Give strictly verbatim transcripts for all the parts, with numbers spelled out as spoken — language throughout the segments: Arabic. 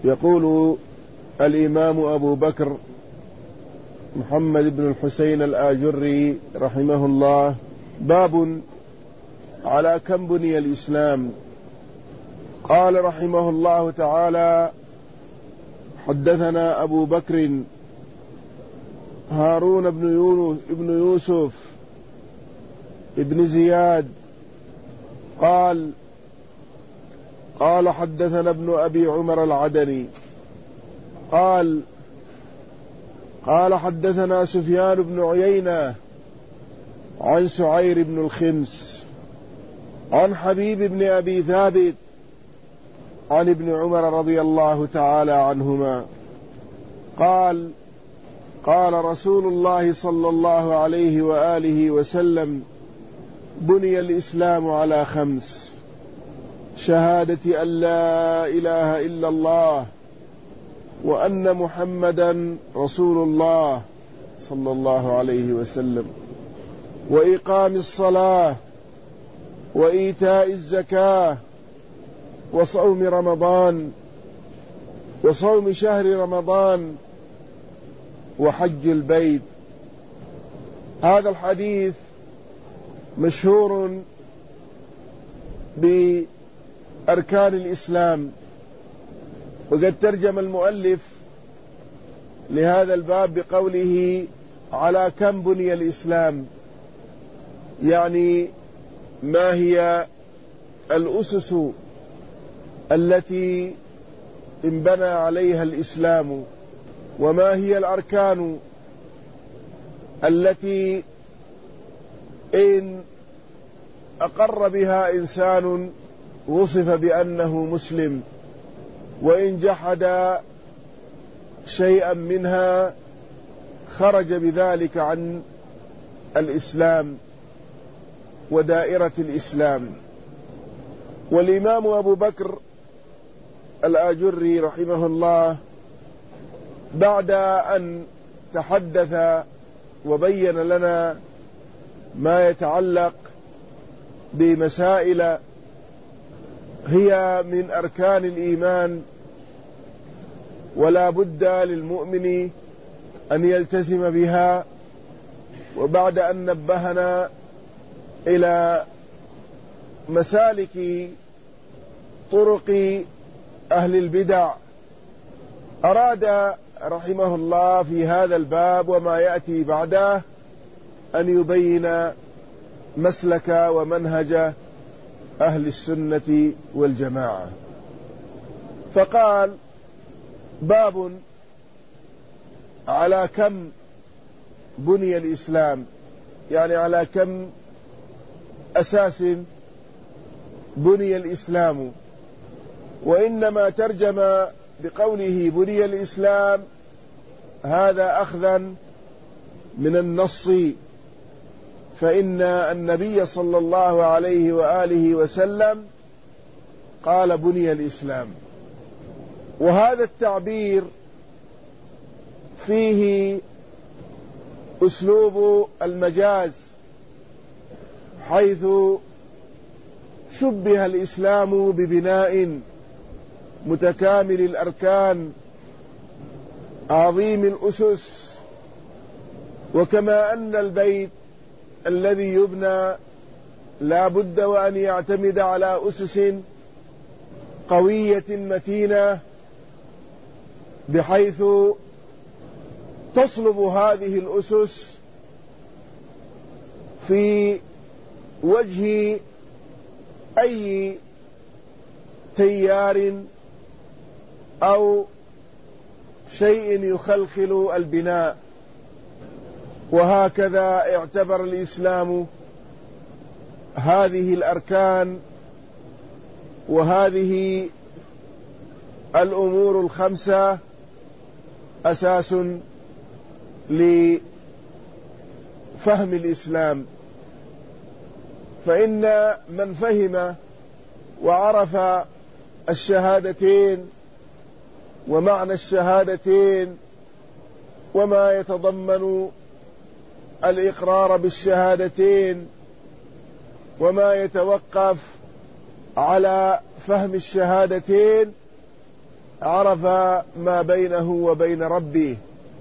يقول الإمام أبو بكر محمد بن الحسين الآجري رحمه الله: باب على كم بني الإسلام. قال رحمه الله تعالى: حدثنا أبو بكر هارون بن يوسف ابن زياد قال قال حدثنا ابن أبي عمر العدني قال قال حدثنا سفيان بن عيينة عن سعير بن الخمس عن حبيب بن أبي ثابت عن ابن عمر رضي الله تعالى عنهما قال قال رسول الله صلى الله عليه وآله وسلم: بني الإسلام على خمس: شهادة أن لا إله إلا الله وأن محمدا رسول الله صلى الله عليه وسلم، وإقام الصلاة، وإيتاء الزكاة، وصوم رمضان وصوم شهر رمضان، وحج البيت. هذا الحديث مشهور بأركان الإسلام، وقد ترجم المؤلف لهذا الباب بقوله: على كم بني الإسلام، يعني ما هي الأسس التي انبنى عليها الإسلام، وما هي الأركان التي إن أقر بها إنسان وصف بأنه مسلم، وإن جحد شيئا منها خرج بذلك عن الإسلام ودائرة الإسلام. والإمام أبو بكر الآجري رحمه الله بعد أن تحدث وبين لنا ما يتعلق بمسائل هي من أركان الإيمان ولا بد للمؤمن أن يلتزم بها، وبعد أن نبهنا إلى مسالك طرق أهل البدع، أراد رحمه الله في هذا الباب وما يأتي بعده أن يبين مسلك ومنهج أهل السنة والجماعة، فقال: باب على كم بني الإسلام، يعني على كم أساس بني الإسلام. وإنما ترجم بقوله بني الإسلام هذا أخذا من النص، فإن النبي صلى الله عليه وآله وسلم قال: بني الإسلام. وهذا التعبير فيه أسلوب المجاز، حيث شبه الإسلام ببناء متكامل الأركان عظيم الأسس، وكما أن البيت الذي يبنى لا بد وأن يعتمد على أسس قوية متينة، بحيث تصلب هذه الأسس في وجه أي تيار أو شيء يخلخل البناء. وهكذا اعتبر الإسلام هذه الأركان وهذه الأمور الخمسة أساس لفهم الإسلام. فإن من فهم وعرف الشهادتين ومعنى الشهادتين وما يتضمن الإقرار بالشهادتين وما يتوقف على فهم الشهادتين، عرف ما بينه وبين ربه،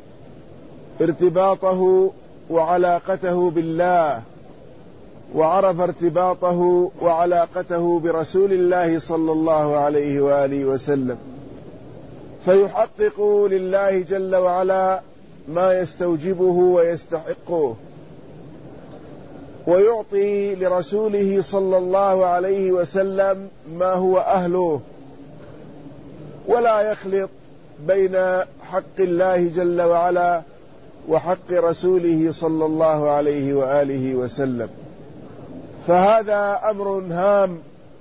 ارتباطه وعلاقته بالله، وعرف ارتباطه وعلاقته برسول الله صلى الله عليه وآله وسلم، فيحقق لله جل وعلا ما يستوجبه ويستحقه، ويعطي لرسوله صلى الله عليه وسلم ما هو أهله، ولا يخلط بين حق الله جل وعلا وحق رسوله صلى الله عليه وآله وسلم. فهذا أمر هام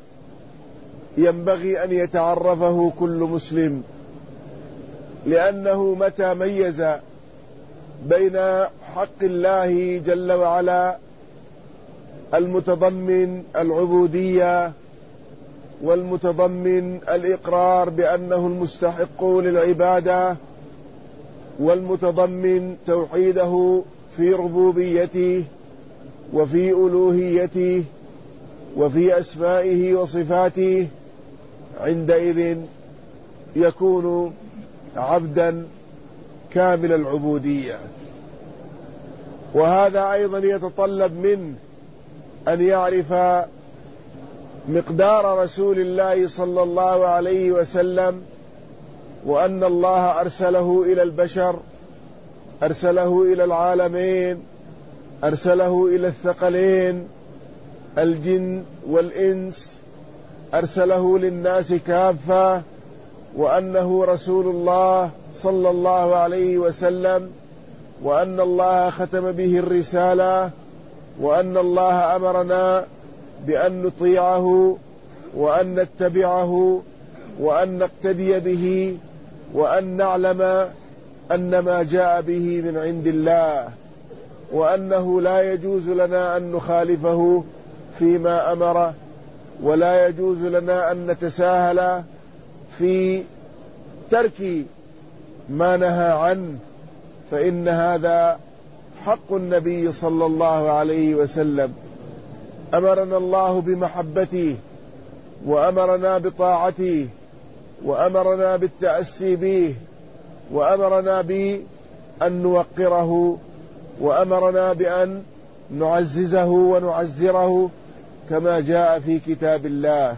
ينبغي أن يتعرفه كل مسلم، لأنه متى ميز بين حق الله جل وعلا المتضمن العبودية والمتضمن الإقرار بأنه المستحق للعبادة، والمتضمن توحيده في ربوبيته وفي ألوهيته وفي أسمائه وصفاته، عندئذ يكون عبدا كامل العبودية. وهذا أيضا يتطلب منه أن يعرف مقدار رسول الله صلى الله عليه وسلم، وأن الله أرسله إلى البشر، أرسله إلى العالمين، أرسله إلى الثقلين الجن والإنس، أرسله للناس كافة، وأنه رسول الله صلى الله عليه وسلم، وأن الله ختم به الرسالة، وأن الله أمرنا بأن نطيعه وأن نتبعه وأن نقتدي به، وأن نعلم أن ما جاء به من عند الله، وأنه لا يجوز لنا أن نخالفه فيما أمره، ولا يجوز لنا أن نتساهل في ترك ما نهى عنه، فإن هذا حق النبي صلى الله عليه وسلم. أمرنا الله بمحبته، وأمرنا بطاعته، وأمرنا بالتأسي به، وأمرنا بأن نوقره، وأمرنا بأن نعززه ونعزره كما جاء في كتاب الله،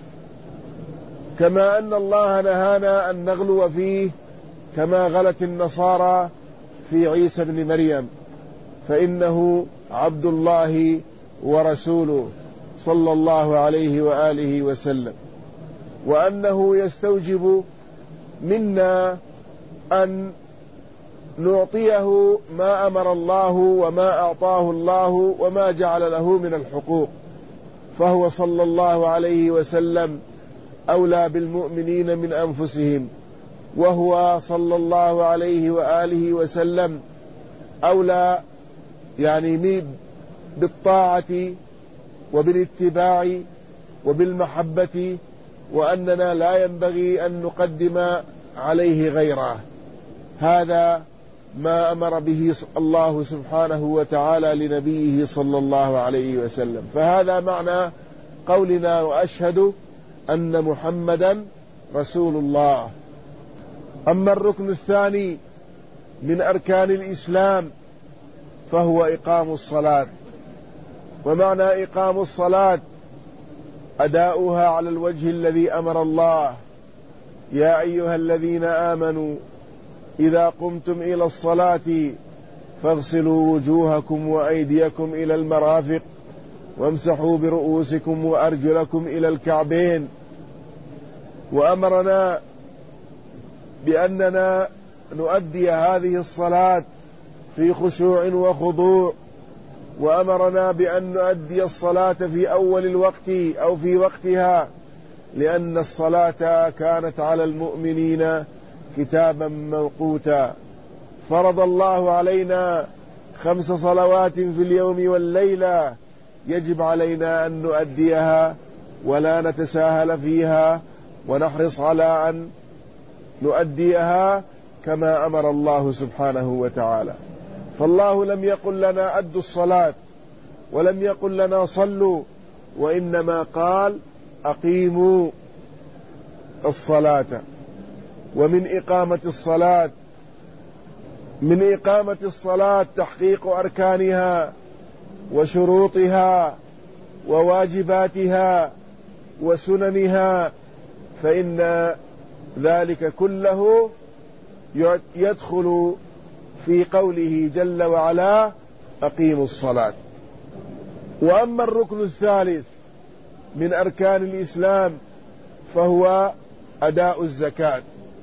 كما أن الله نهانا أن نغلو فيه كما غلت النصارى في عيسى بن مريم، فإنه عبد الله ورسوله صلى الله عليه وآله وسلم. وأنه يستوجب منا أن نعطيه ما أمر الله وما أعطاه الله وما جعل له من الحقوق، فهو صلى الله عليه وسلم أولى بالمؤمنين من أنفسهم، وهو صلى الله عليه وآله وسلم أولى يعني بالطاعة وبالاتباع وبالمحبة، وأننا لا ينبغي أن نقدم عليه غيره. هذا ما أمر به الله سبحانه وتعالى لنبيه صلى الله عليه وسلم. فهذا معنى قولنا وأشهد أن محمدا رسول الله. أما الركن الثاني من أركان الإسلام فهو إقام الصلاة. ومعنى إقام الصلاة أداؤها على الوجه الذي أمر الله: يا أيها الذين آمنوا إذا قمتم إلى الصلاة فاغسلوا وجوهكم وأيديكم إلى المرافق وامسحوا برؤوسكم وأرجلكم إلى الكعبين. وأمرنا بأننا نؤدي هذه الصلاة في خشوع وخضوع، وأمرنا بأن نؤدي الصلاة في أول الوقت أو في وقتها، لأن الصلاة كانت على المؤمنين كتابا موقوتا. فرض الله علينا خمس صلوات في اليوم والليلة، يجب علينا أن نؤديها ولا نتساهل فيها، ونحرص على أن نؤديها كما أمر الله سبحانه وتعالى. فالله لم يقل لنا أدوا الصلاة، ولم يقل لنا صلوا، وإنما قال أقيموا الصلاة. ومن إقامة الصلاة من إقامة الصلاة تحقيق أركانها وشروطها وواجباتها وسننها، فإن ذلك كله يدخل في قوله جل وعلا أقيموا الصلاة. وأما الركن الثالث من أركان الإسلام فهو أداء الزكاة،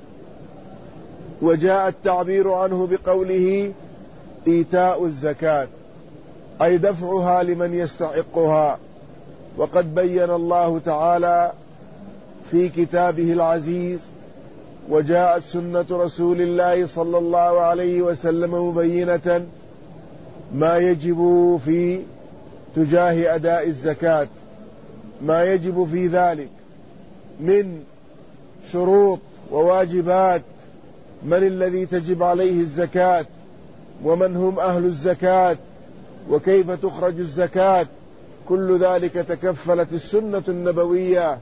وجاء التعبير عنه بقوله إيتاء الزكاة، أي دفعها لمن يستحقها. وقد بين الله تعالى في كتابه العزيز وجاءت سنة رسول الله صلى الله عليه وسلم مبينة ما يجب في تجاه أداء الزكاة، ما يجب في ذلك من شروط وواجبات، من الذي تجب عليه الزكاة، ومن هم أهل الزكاة، وكيف تخرج الزكاة. كل ذلك تكفلت السنة النبوية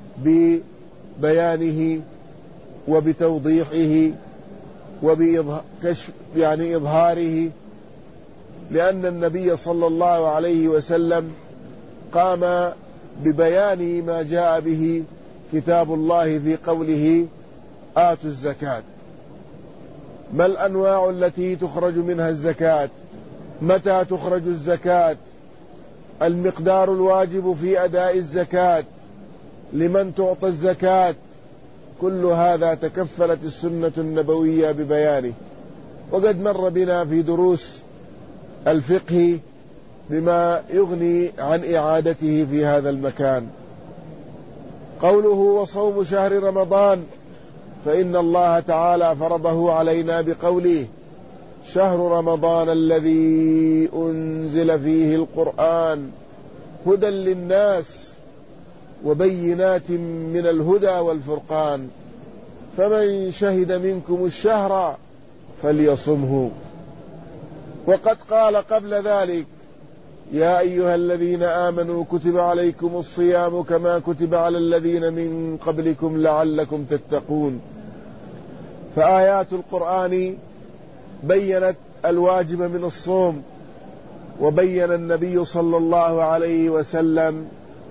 ببيانه وبتوضيحه وبكشف يعني إظهاره، لأن النبي صلى الله عليه وسلم قام ببيان ما جاء به كتاب الله في قوله آتوا الزكاة. ما الأنواع التي تخرج منها الزكاة؟ متى تخرج الزكاة؟ المقدار الواجب في أداء الزكاة؟ لمن تعطى الزكاة؟ كل هذا تكفلت السنة النبوية ببيانه، وقد مر بنا في دروس الفقه بما يغني عن إعادته في هذا المكان. قوله وصوم شهر رمضان، فإن الله تعالى فرضه علينا بقوله شهر رمضان الذي أنزل فيه القرآن هدى للناس وبينات من الهدى والفرقان، فمن شهد منكم الشهر فليصمه. وقد قال قبل ذلك يا أيها الذين آمنوا كتب عليكم الصيام كما كتب على الذين من قبلكم لعلكم تتقون. فآيات القرآن بيّنت الواجب من الصوم، وبين النبي صلى الله عليه وسلم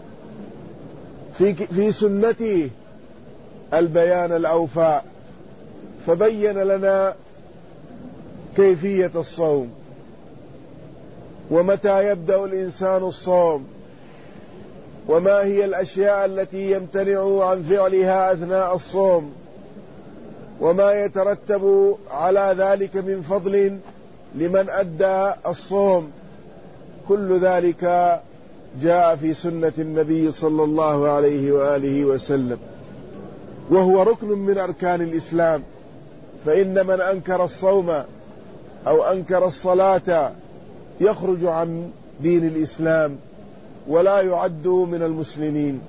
في في سنته البيان الأوفى، فبين لنا كيفية الصوم، ومتى يبدأ الإنسان الصوم، وما هي الأشياء التي يمتنع عن فعلها أثناء الصوم، وما يترتب على ذلك من فضل لمن أدى الصوم. كل ذلك جاء في سنة النبي صلى الله عليه وآله وسلم، وهو ركن من أركان الإسلام. فإن من أنكر الصوم أو أنكر الصلاة يخرج عن دين الإسلام ولا يعد من المسلمين.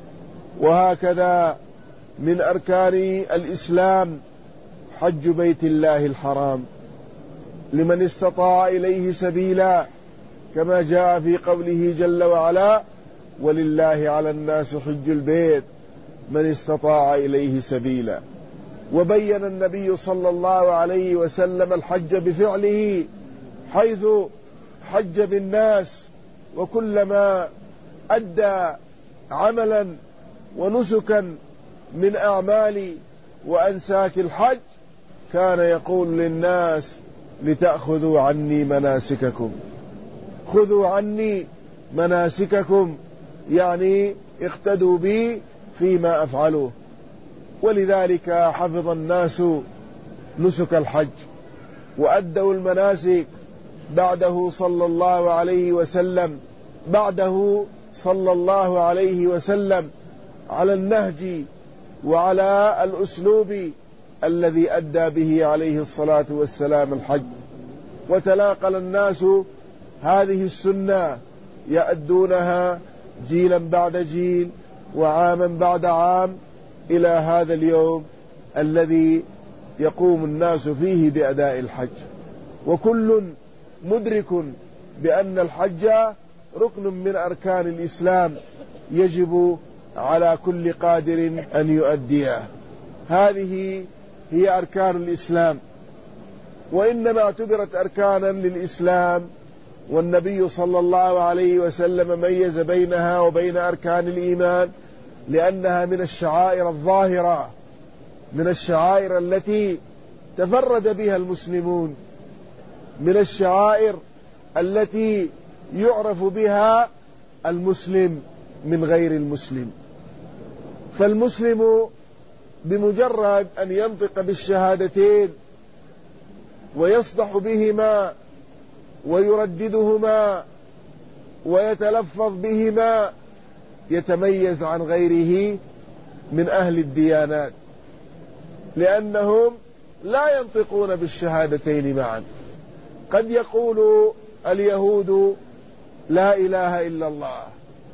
وهكذا من أركان الإسلام حج بيت الله الحرام لمن استطاع إليه سبيلا، كما جاء في قوله جل وعلا ولله على الناس حج البيت من استطاع إليه سبيلا. وبين النبي صلى الله عليه وسلم الحج بفعله، حيث حج بالناس، وكلما أدى عملا ونسكا من أعمال وأنساك الحج كان يقول للناس لتأخذوا عني مناسككم، خذوا عني مناسككم، يعني اقتدوا بي فيما أفعله. ولذلك حفظ الناس نسك الحج وأدوا المناسك بعده صلى الله عليه وسلم بعده صلى الله عليه وسلم على النهج وعلى الأسلوب الذي أدى به عليه الصلاة والسلام الحج. وتلاقل الناس هذه السنة يأدونها جيلا بعد جيل وعاما بعد عام إلى هذا اليوم الذي يقوم الناس فيه بأداء الحج، وكل مدرك بأن الحج ركن من أركان الإسلام يجب على كل قادر أن يؤديه. هذه هي أركان الإسلام، وإنما اعتبرت أركانا للإسلام، والنبي صلى الله عليه وسلم ميز بينها وبين أركان الإيمان لأنها من الشعائر الظاهرة، من الشعائر التي تفرد بها المسلمون، من الشعائر التي يعرف بها المسلم من غير المسلم. فالمسلم بمجرد أن ينطق بالشهادتين ويصدح بهما ويرددهما ويتلفظ بهما يتميز عن غيره من أهل الديانات، لأنهم لا ينطقون بالشهادتين معا. قد يقول اليهود لا إله إلا الله،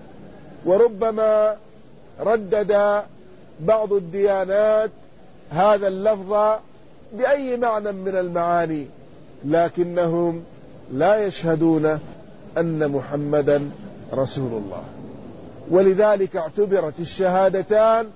وربما ردد بعض الديانات هذا اللفظ بأي معنى من المعاني، لكنهم لا يشهدون أن محمدا رسول الله. ولذلك اعتبرت الشهادتان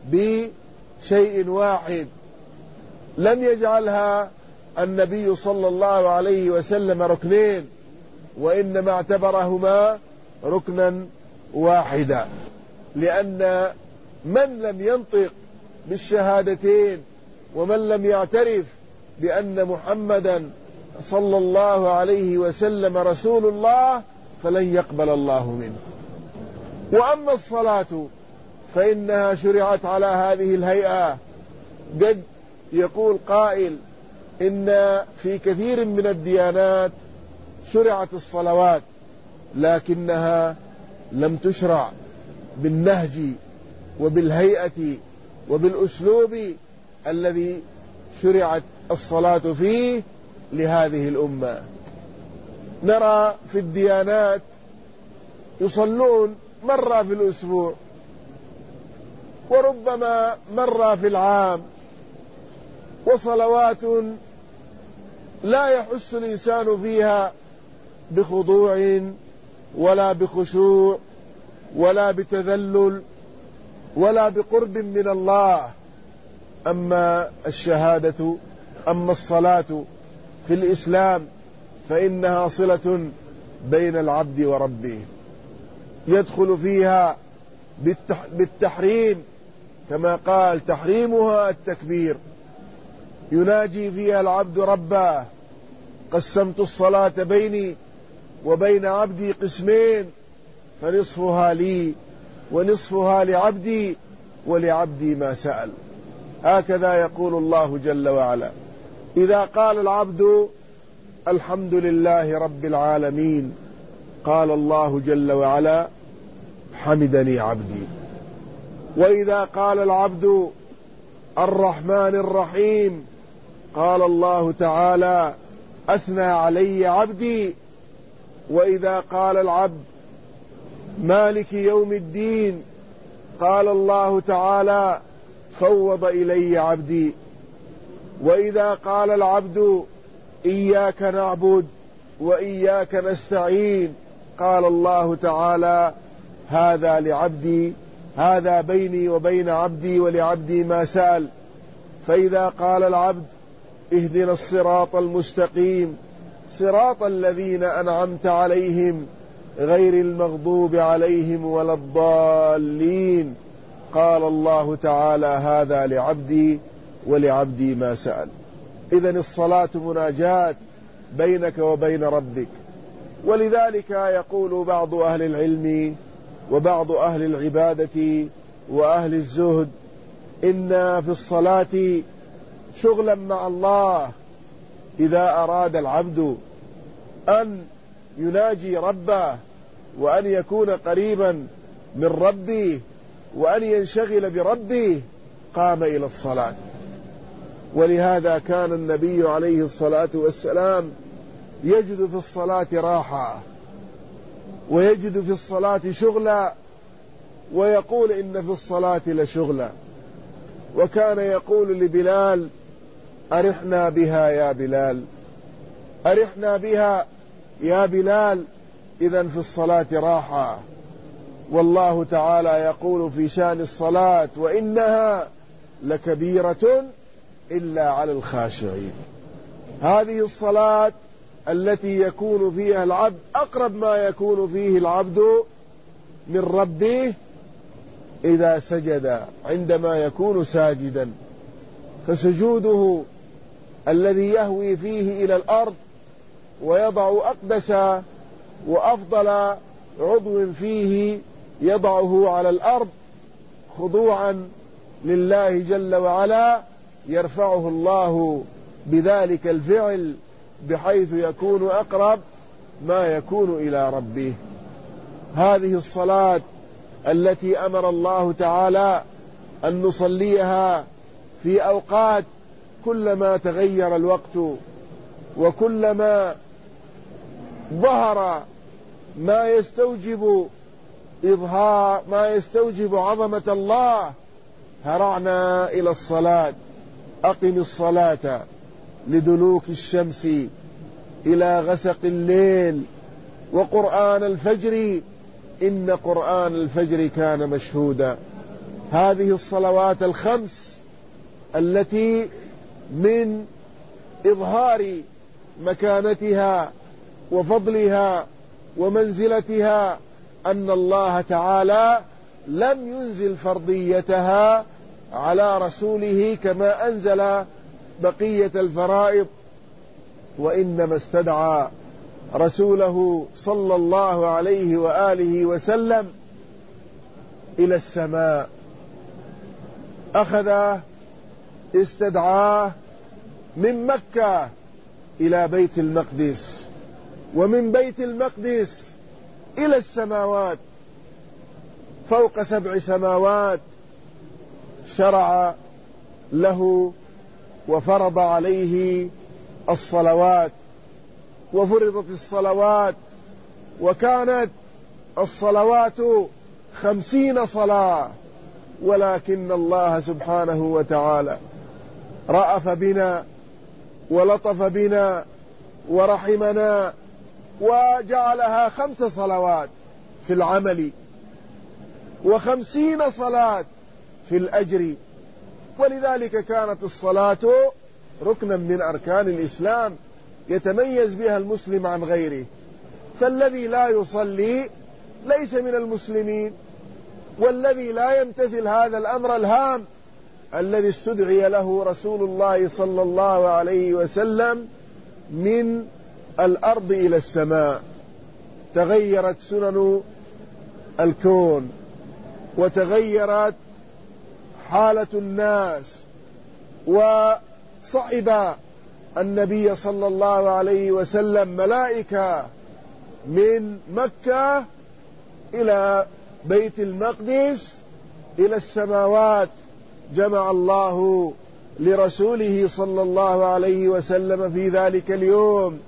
بشيء واحد، لم يجعلها النبي صلى الله عليه وسلم ركنين، وإنما اعتبرهما ركنا واحدا، لأن من لم ينطق بالشهادتين ومن لم يعترف بأن محمدا صلى الله عليه وسلم رسول الله فلن يقبل الله منه. وأما الصلاة فإنها شرعت على هذه الهيئة. قد يقول قائل إن في كثير من الديانات شرعت الصلوات، لكنها لم تشرع بالنهج وبالهيئة وبالأسلوب الذي شرعت الصلاة فيه لهذه الأمة. نرى في الديانات يصلون مرة في الأسبوع، وربما مرة في العام، وصلوات لا يحس الإنسان فيها بخضوع ولا بخشوع ولا بتذلل ولا بقرب من الله. أما الشهادة أما الصلاة في الإسلام فإنها صلة بين العبد وربه، يدخل فيها بالتحريم، كما قال تحريمها التكبير، يناجي فيها العبد ربه: قسمت الصلاة بيني وبين عبدي قسمين، فنصفها لي ونصفها لعبدي ولعبدي ما سأل. هكذا يقول الله جل وعلا. إذا قال العبد الحمد لله رب العالمين قال الله جل وعلا: حمدني عبدي. وإذا قال العبد الرحمن الرحيم قال الله تعالى: أثنى علي عبدي. وإذا قال العبد مالك يوم الدين قال الله تعالى: فوض إلي عبدي. وإذا قال العبد إياك نعبد وإياك نستعين قال الله تعالى: هذا لعبدي، هذا بيني وبين عبدي ولعبدي ما سأل. فإذا قال العبد اهدنا الصراط المستقيم صراط الذين أنعمت عليهم غير المغضوب عليهم ولا الضالين قال الله تعالى: هذا لعبدي ولعبدي ما سأل. إذن الصلاة مناجاة بينك وبين ربك. ولذلك يقول بعض أهل العلم وبعض أهل العبادة وأهل الزهد إن في الصلاة شغلا مع الله. إذا أراد العبد أن يناجي ربه وأن يكون قريبا من ربه وأن ينشغل بربه قام إلى الصلاة. ولهذا كان النبي عليه الصلاة والسلام يجد في الصلاة راحة ويجد في الصلاة شغلا، ويقول إن في الصلاة لشغلا. وكان يقول لبلال: أرحنا بها يا بلال، أرحنا بها يا بلال. إذن في الصلاة راحة. والله تعالى يقول في شأن الصلاة: وإنها لكبيرة إلا على الخاشعين. هذه الصلاة التي يكون فيها العبد أقرب ما يكون فيه العبد من ربه إذا سجد، عندما يكون ساجدا، فسجوده الذي يهوي فيه إلى الأرض ويضع أقدس وأفضل عضو فيه يضعه على الأرض خضوعا لله جل وعلا، يرفعه الله بذلك الفعل بحيث يكون أقرب ما يكون إلى ربه. هذه الصلاة التي أمر الله تعالى أن نصليها في أوقات كلما تغير الوقت وكلما ظهر ما يستوجب إظهار ما يستوجب عظمة الله هرعنا إلى الصلاة. أقم الصلاة لدلوك الشمس إلى غسق الليل وقرآن الفجر إن قرآن الفجر كان مشهودا. هذه الصلوات الخمس التي من إظهار مكانتها وفضلها ومنزلتها أن الله تعالى لم ينزل فرضيتها على رسوله كما أنزل بقية الفرائض، وإنما استدعى رسوله صلى الله عليه وآله وسلم إلى السماء، أخذ استدعاه من مكة إلى بيت المقدس، ومن بيت المقدس إلى السماوات، فوق سبع سماوات شرع له وفرض عليه الصلوات. وفرضت الصلوات وكانت الصلوات خمسين صلاة، ولكن الله سبحانه وتعالى رأف بنا ولطف بنا ورحمنا وجعلها خمس صلوات في العمل وخمسين صلاة في الأجر. ولذلك كانت الصلاة ركنا من أركان الإسلام يتميز بها المسلم عن غيره، فالذي لا يصلي ليس من المسلمين، والذي لا يمتثل هذا الأمر الهام الذي استدعي له رسول الله صلى الله عليه وسلم من الأرض إلى السماء. تغيرت سنن الكون وتغيرت حالة الناس، وصعد النبي صلى الله عليه وسلم ملائكة من مكة إلى بيت المقدس إلى السماوات. جمع الله لرسوله صلى الله عليه وسلم في ذلك اليوم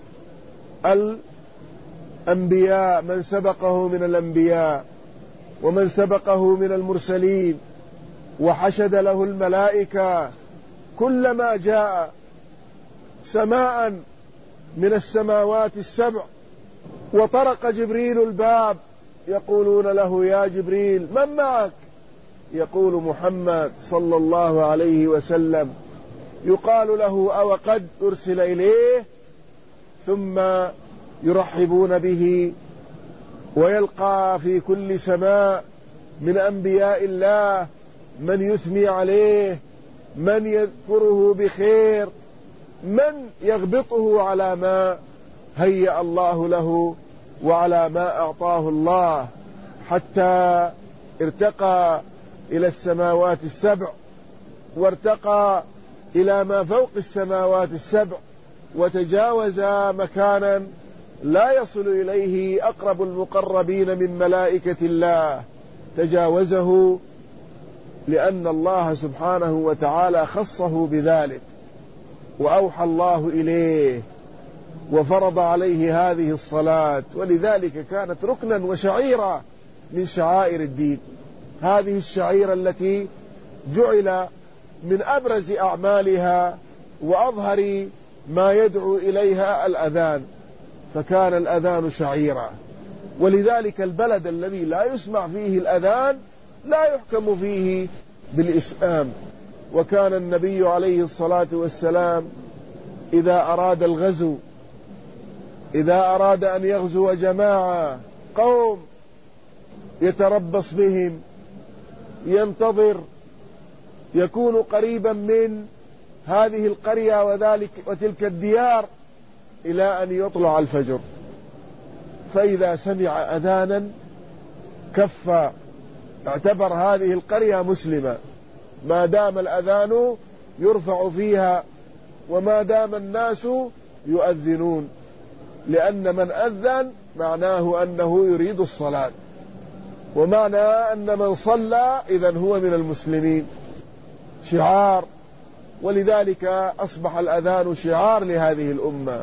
الأنبياء، من سبقه من الأنبياء ومن سبقه من المرسلين، وحشد له الملائكة كلما جاء سماء من السماوات السبع وطرق جبريل الباب يقولون له يا جبريل من معك؟ يقول محمد صلى الله عليه وسلم. يقال له أو قد أرسل إليه، ثم يرحبون به ويلقى في كل سماء من أنبياء الله من يثني عليه، من يذكره بخير، من يغبطه على ما هيأ الله له وعلى ما أعطاه الله، حتى ارتقى إلى السماوات السبع وارتقى إلى ما فوق السماوات السبع، وتجاوز مكانا لا يصل إليه أقرب المقربين من ملائكة الله، تجاوزه لأن الله سبحانه وتعالى خصه بذلك، وأوحى الله إليه وفرض عليه هذه الصلاة. ولذلك كانت ركنا وشعيرة من شعائر الدين. هذه الشعيرة التي جعل من أبرز أعمالها وأظهر ما يدعو إليها الأذان، فكان الأذان شعيرة. ولذلك البلد الذي لا يسمع فيه الأذان لا يحكم فيه بالإسلام، وكان النبي عليه الصلاة والسلام إذا أراد الغزو إذا أراد أن يغزو جماعة قوم يتربص بهم، ينتظر، يكون قريبا من هذه القرية وذلك وتلك الديار إلى أن يطلع الفجر، فإذا سمع أذانا كف، اعتبر هذه القرية مسلمة ما دام الأذان يرفع فيها وما دام الناس يؤذنون، لأن من أذن معناه أنه يريد الصلاة، ومعنى أن من صلى إذن هو من المسلمين، شعار. ولذلك أصبح الأذان شعار لهذه الأمة.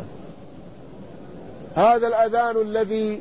هذا الأذان الذي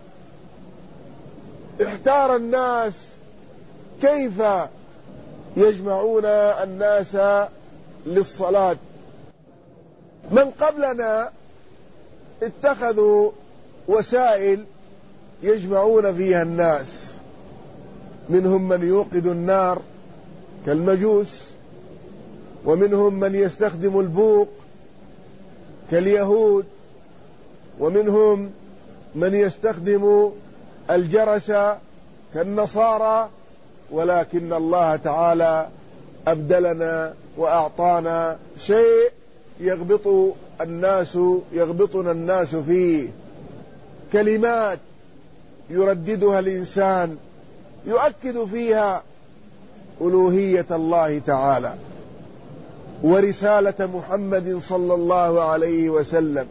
احتار الناس كيف يجمعون الناس للصلاة. من قبلنا اتخذوا وسائل يجمعون فيها الناس، منهم من يوقد النار كالمجوس، ومنهم من يستخدم البوق كاليهود، ومنهم من يستخدم الجرس كالنصارى، ولكن الله تعالى أبدلنا وأعطانا شيء يغبط الناس يغبطنا الناس فيه، كلمات يرددها الإنسان يؤكد فيها ألوهية الله تعالى ورسالة محمد صلى الله عليه وسلم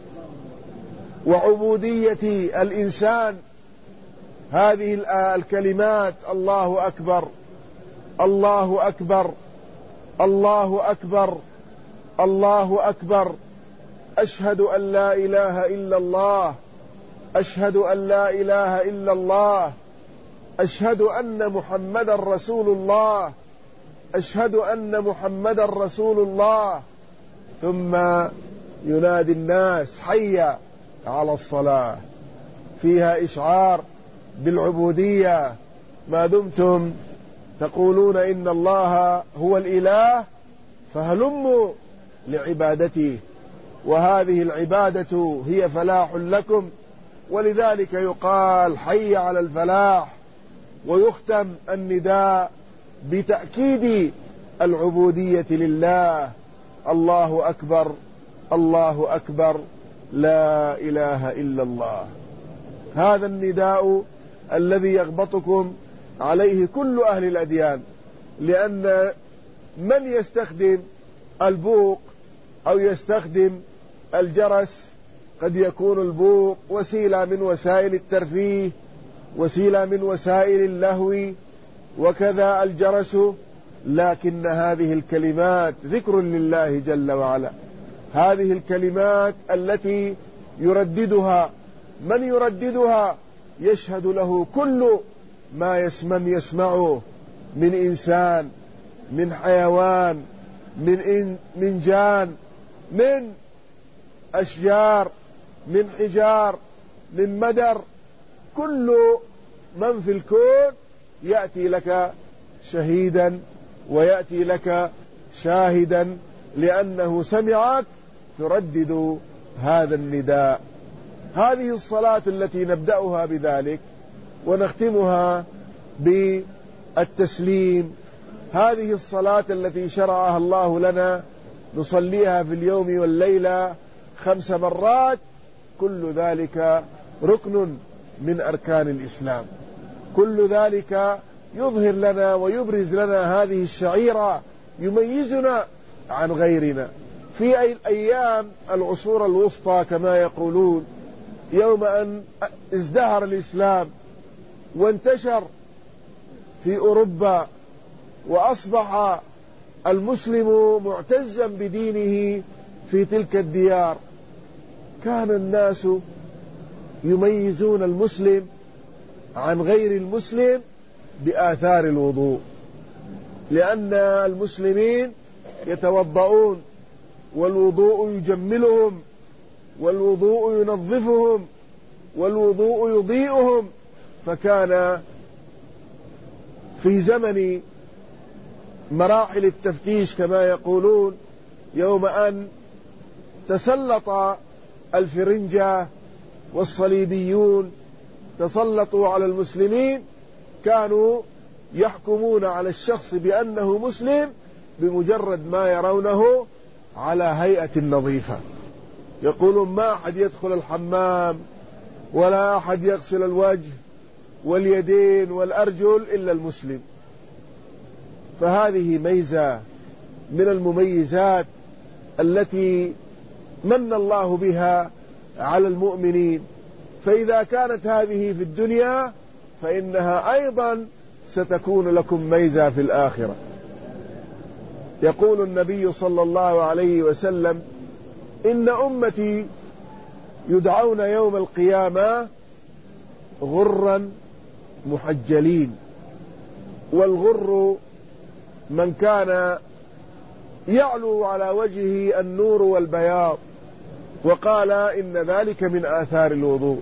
وعبودية الإنسان. هذه الكلمات: الله أكبر، الله أكبر، الله أكبر، الله أكبر، أشهد أن لا إله إلا الله، أشهد أن لا إله إلا الله، أشهد أن محمد رسول الله، أشهد أن محمد رسول الله. ثم ينادي الناس: حي على الصلاة، فيها إشعار بالعبودية. ما دمتم تقولون إن الله هو الإله فهلموا لعبادته، وهذه العبادة هي فلاح لكم. ولذلك يقال: حي على الفلاح، ويختم النداء بتأكيد العبودية لله: الله أكبر، الله أكبر، لا إله إلا الله. هذا النداء الذي يغبطكم عليه كل أهل الأديان، لأن من يستخدم البوق أو يستخدم الجرس قد يكون البوق وسيلة من وسائل الترفيه، وسيلة من وسائل اللهو، وكذا الجرس، لكن هذه الكلمات ذكر لله جل وعلا. هذه الكلمات التي يرددها من يرددها يشهد له كل ما يسمن يسمعه من إنسان، من حيوان، من إن من جان، من أشجار، من حجار، من مدر، كل من في الكون يأتي لك شهيدا ويأتي لك شاهدا، لأنه سمعك تردد هذا النداء. هذه الصلاة التي نبدأها بذلك ونختمها بالتسليم، هذه الصلاة التي شرعها الله لنا نصليها في اليوم والليلة خمس مرات، كل ذلك ركن من أركان الإسلام. كل ذلك يظهر لنا ويبرز لنا هذه الشعيرة، يميزنا عن غيرنا. في أيام العصور الوسطى كما يقولون، يوم أن ازدهر الإسلام وانتشر في أوروبا وأصبح المسلم معتزا بدينه في تلك الديار، كان الناس يميزون المسلم عن غير المسلم بآثار الوضوء، لأن المسلمين يتوضؤون والوضوء يجملهم، والوضوء ينظفهم، والوضوء يضيئهم. فكان في زمن مراحل التفتيش كما يقولون، يوم أن تسلط الفرنجة والصليبيون تسلطوا على المسلمين، كانوا يحكمون على الشخص بأنه مسلم بمجرد ما يرونه على هيئة نظيفة. يقولون ما أحد يدخل الحمام ولا أحد يغسل الوجه واليدين والأرجل إلا المسلم. فهذه ميزة من المميزات التي من الله بها على المؤمنين، فإذا كانت هذه في الدنيا فإنها أيضا ستكون لكم ميزة في الآخرة. يقول النبي صلى الله عليه وسلم: إن أمتي يدعون يوم القيامة غرا محجلين. والغر من كان يعلو على وجهه النور والبياض، وقال إن ذلك من آثار الوضوء.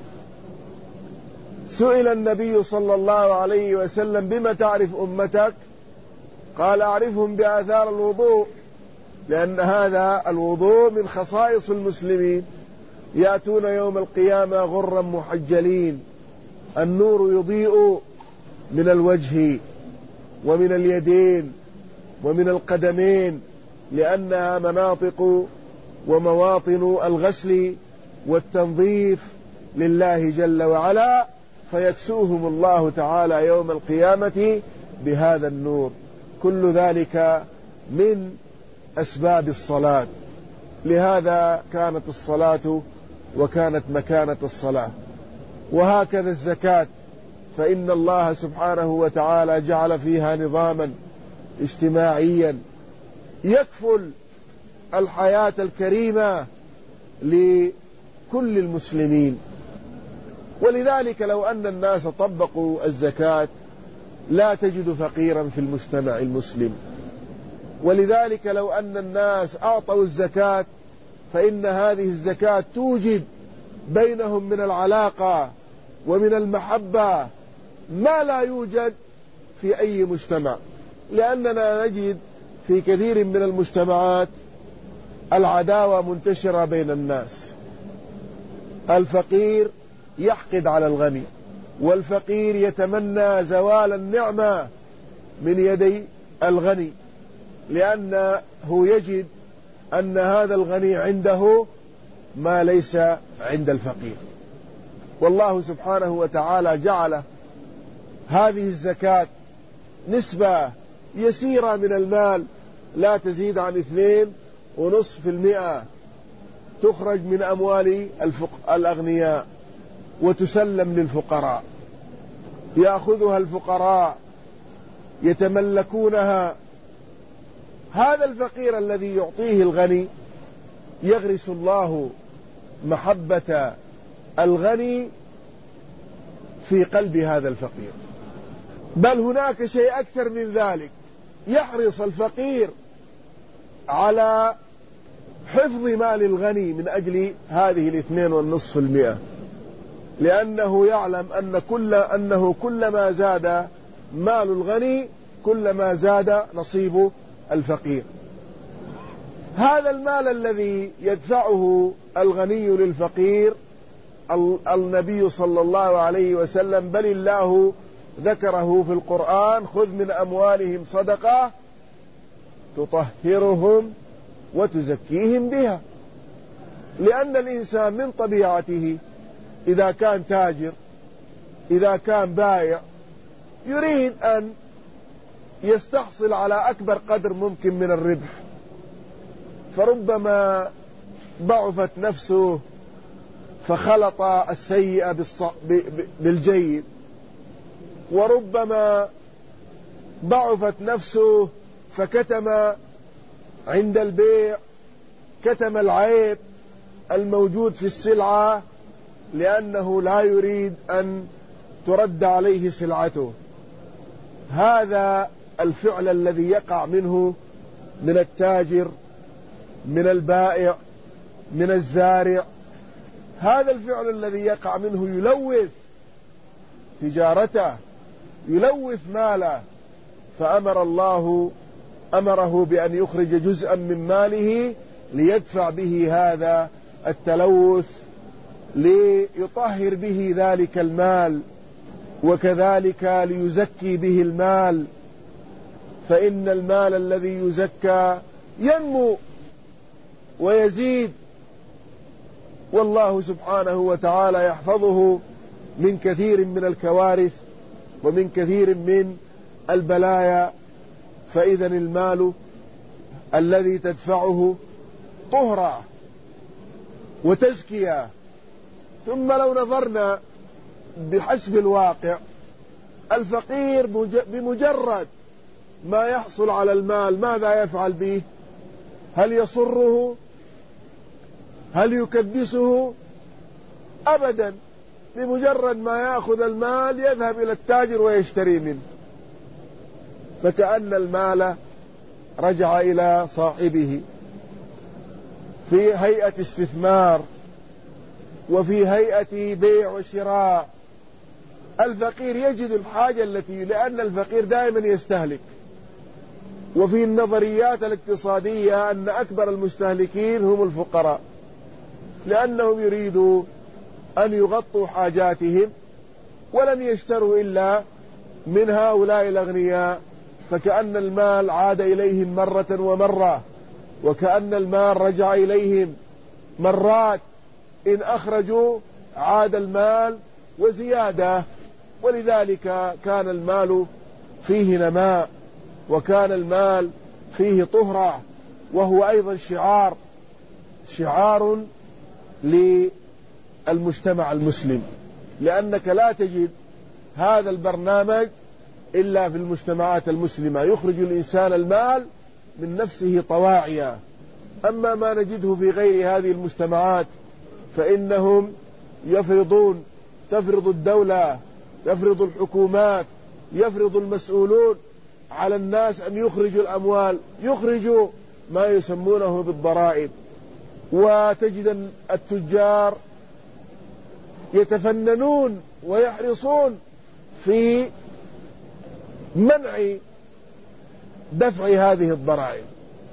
سئل النبي صلى الله عليه وسلم: بما تعرف أمتك؟ قال: أعرفهم بآثار الوضوء، لأن هذا الوضوء من خصائص المسلمين. يأتون يوم القيامة غرا محجلين، النور يضيء من الوجه ومن اليدين ومن القدمين، لأنها مناطق ومواطن الغسل والتنظيف لله جل وعلا، فيكسوهم الله تعالى يوم القيامة بهذا النور. كل ذلك من أسباب الصلاة، لهذا كانت الصلاة وكانت مكانة الصلاة. وهكذا الزكاة، فإن الله سبحانه وتعالى جعل فيها نظاما اجتماعيا يكفل الحياة الكريمة لكل المسلمين. ولذلك لو أن الناس طبقوا الزكاة لا تجد فقيرا في المجتمع المسلم. ولذلك لو أن الناس أعطوا الزكاة فإن هذه الزكاة توجد بينهم من العلاقة ومن المحبة ما لا يوجد في أي مجتمع، لأننا نجد في كثير من المجتمعات العداوة منتشرة بين الناس. الفقير يحقد على الغني، والفقير يتمنى زوال النعمة من يدي الغني، لأنه يجد أن هذا الغني عنده ما ليس عند الفقير. والله سبحانه وتعالى جعل هذه الزكاة نسبة يسيرة من المال لا تزيد عن اثنين ونصف في المئة، تخرج من أموال الأغنياء وتسلم للفقراء، يأخذها الفقراء يتملكونها. هذا الفقير الذي يعطيه الغني يغرس الله محبة الغني في قلب هذا الفقير. بل هناك شيء أكثر من ذلك، يحرص الفقير على حفظ مال الغني من أجل هذه الاثنين والنصف المئة، لأنه يعلم أن كل أنه كلما زاد مال الغني كلما زاد نصيب الفقير. هذا المال الذي يدفعه الغني للفقير النبي صلى الله عليه وسلم بل الله ذكره في القرآن: خذ من أموالهم صدقة تطهرهم وتزكيهم بها. لأن الإنسان من طبيعته إذا كان تاجر، إذا كان بائع، يريد أن يستحصل على أكبر قدر ممكن من الربح، فربما ضعفت نفسه فخلط السيء بالجيد، وربما ضعفت نفسه فكتم عند البيع، كتم العيب الموجود في السلعة لأنه لا يريد أن ترد عليه سلعته. هذا الفعل الذي يقع منه من التاجر، من البائع، من الزارع، هذا الفعل الذي يقع منه يلوث تجارته، يلوث ماله. فأمر الله أمره بأن يخرج جزءا من ماله ليدفع به هذا التلوث، ليطهر به ذلك المال، وكذلك ليزكي به المال، فإن المال الذي يزكى ينمو ويزيد، والله سبحانه وتعالى يحفظه من كثير من الكوارث ومن كثير من البلايا. فإذا المال الذي تدفعه طهرة وتزكية. ثم لو نظرنا بحسب الواقع، الفقير بمجرد ما يحصل على المال ماذا يفعل به؟ هل يصره؟ هل يكدسه؟ أبدا، بمجرد ما يأخذ المال يذهب إلى التاجر ويشتري منه، فكأن المال رجع إلى صاحبه في هيئة استثمار وفي هيئة بيع وشراء. الفقير يجد الحاجة التي، لأن الفقير دائما يستهلك، وفي النظريات الاقتصادية أن أكبر المستهلكين هم الفقراء، لأنهم يريدوا أن يغطوا حاجاتهم ولن يشتروا إلا من هؤلاء الأغنياء، فكأن المال عاد إليهم مرة ومرة، وكأن المال رجع إليهم مرات، إن أخرجوا عاد المال وزيادة. ولذلك كان المال فيه نماء، وكان المال فيه طهرة، وهو أيضا شعار شعار للمجتمع المسلم، لأنك لا تجد هذا البرنامج إلا في المجتمعات المسلمة، يخرج الإنسان المال من نفسه طواعية. أما ما نجده في غير هذه المجتمعات فإنهم يفرضون، تفرض الدولة، تفرض الحكومات، يفرض المسؤولون على الناس أن يخرجوا الأموال، يخرجوا ما يسمونه بالضرائب. وتجد التجار يتفننون ويحرصون في منع دفع هذه الضرائب،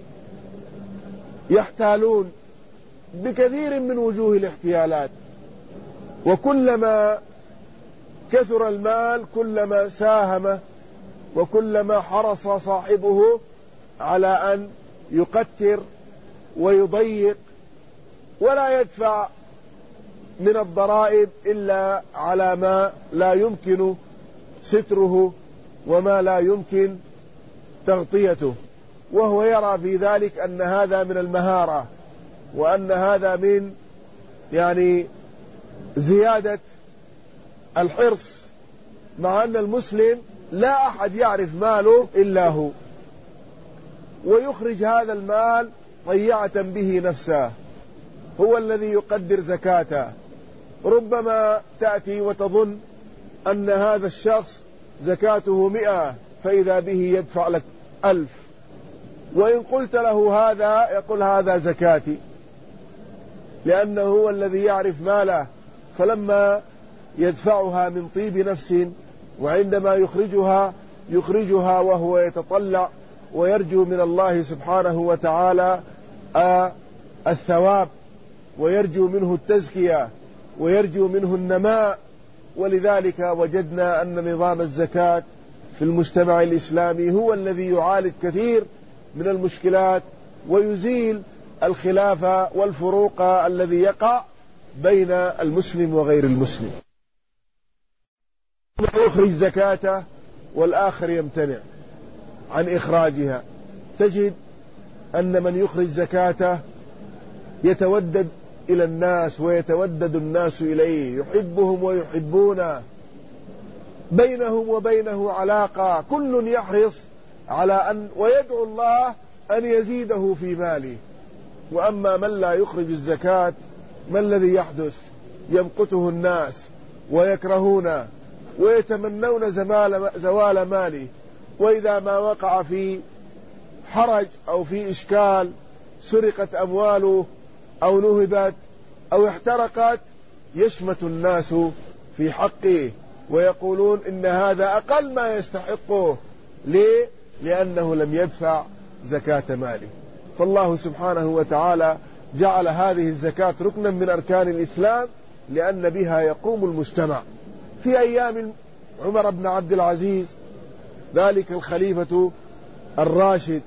يحتالون بكثير من وجوه الاحتيالات، وكلما كثر المال كلما ساهم وكلما حرص صاحبه على أن يقتر ويضيق ولا يدفع من الضرائب إلا على ما لا يمكن ستره وما لا يمكن تغطيته، وهو يرى في ذلك أن هذا من المهارة، وأن هذا من يعني زيادة الحرص، مع أن المسلم لا أحد يعرف ماله إلا هو، ويخرج هذا المال ضيعة به نفسه، هو الذي يقدر زكاته. ربما تأتي وتظن أن هذا الشخص زكاته مئة، فإذا به يدفع لك ألف، وإن قلت له هذا يقول هذا زكاتي، لأنه هو الذي يعرف ماله، فلما يدفعها من طيب نفس وعندما يخرجها يخرجها وهو يتطلع ويرجو من الله سبحانه وتعالى الثواب، ويرجو منه التزكية، ويرجو منه النماء. ولذلك وجدنا أن نظام الزكاة في المجتمع الإسلامي هو الذي يعالج كثير من المشكلات ويزيل الخلاف والفروق الذي يقع بين المسلم وغير المسلم. يخرج زكاته والآخر يمتنع عن إخراجها. تجد أن من يخرج زكاته يتودد إلى الناس ويتودد الناس إليه، يحبهم ويحبونه، بينهم وبينه علاقة، كل يحرص على أن ويدعو الله أن يزيده في ماله. وأما من لا يخرج الزكاة ما الذي يحدث؟ يمقته الناس ويكرهونه ويتمنون زوال ماله، وإذا ما وقع في حرج أو في إشكال، سرقت أمواله أو نهبت أو احترقت، يشمت الناس في حقه ويقولون إن هذا أقل ما يستحقه. ليه؟ لأنه لم يدفع زكاة ماله. فالله سبحانه وتعالى جعل هذه الزكاة ركنا من أركان الإسلام لأن بها يقوم المجتمع. في أيام عمر بن عبد العزيز ذلك الخليفة الراشد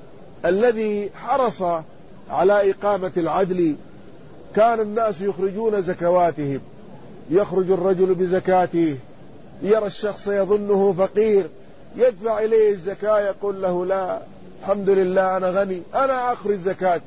الذي حرص على إقامة العدل، كان الناس يخرجون زكواتهم، يخرج الرجل بزكاته، يرى الشخص يظنه فقير يدفع إليه الزكاة يقول له لا الحمد لله أنا غني أنا أخرج زكاتي.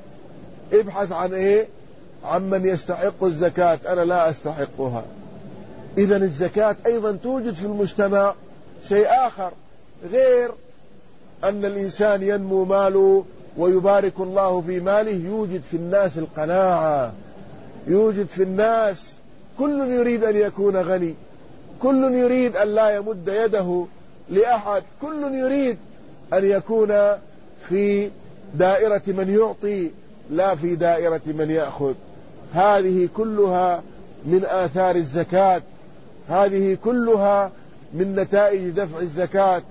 ابحث عن إيه؟ عن من يستحق الزكاة، أنا لا أستحقها. إذن الزكاة أيضا توجد في المجتمع شيء آخر غير أن الإنسان ينمو ماله ويبارك الله في ماله، يوجد في الناس القناعة، يوجد في الناس كل يريد أن يكون غني، كل يريد أن لا يمد يده لأحد، كل يريد أن يكون في دائرة من يعطي لا في دائرة من يأخذ. هذه كلها من آثار الزكاة، هذه كلها من نتائج دفع الزكاة.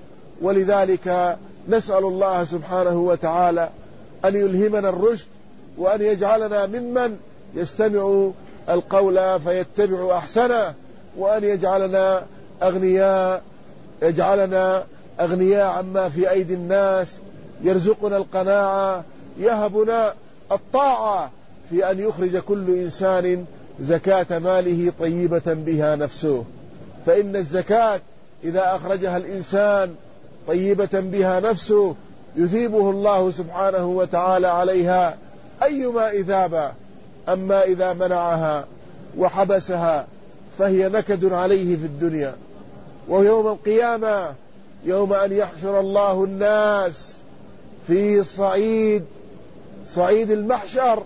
ولذلك نسأل الله سبحانه وتعالى أن يلهمنا الرشد وأن يجعلنا ممن يستمع القول فيتبع أحسنه، وأن يجعلنا أغنياء يجعلنا أغنياء عما في أيدي الناس، يرزقنا القناعة، يهبنا الطاعة في أن يخرج كل إنسان زكاة ماله طيبة بها نفسه. فإن الزكاة إذا أخرجها الإنسان طيبة بها نفسه يثيبه الله سبحانه وتعالى عليها أيما إثابة. أما إذا منعها وحبسها فهي نكد عليه في الدنيا، ويوم القيامة يوم أن يحشر الله الناس في صعيد صعيد المحشر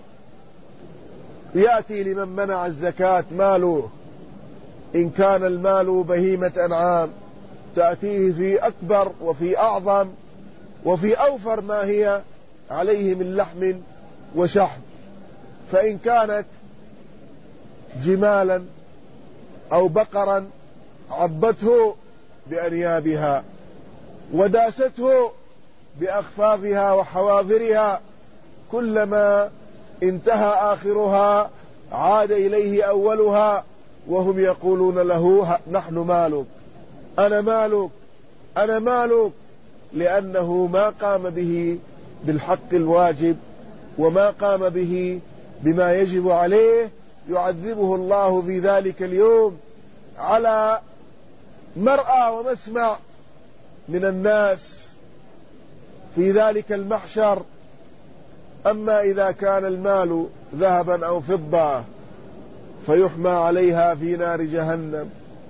يأتي لمن منع الزكاة ماله، إن كان المال بهيمة أنعام تأتيه في أكبر وفي أعظم وفي أوفر ما هي عليه من لحم وشحم. فإن كانت جمالا أو بقرا عبته بأنيابها وداسته بأخفافها وحوافرها، كلما انتهى آخرها عاد إليه أولها وهم يقولون له نحن مالك أنا مالك أنا مالك، لأنه ما قام به بالحق الواجب وما قام به بما يجب عليه. يعذبه الله في ذلك اليوم على مرأى ومسمع من الناس في ذلك المحشر. أما إذا كان المال ذهبا أو فضة فيحمى عليها في نار جهنم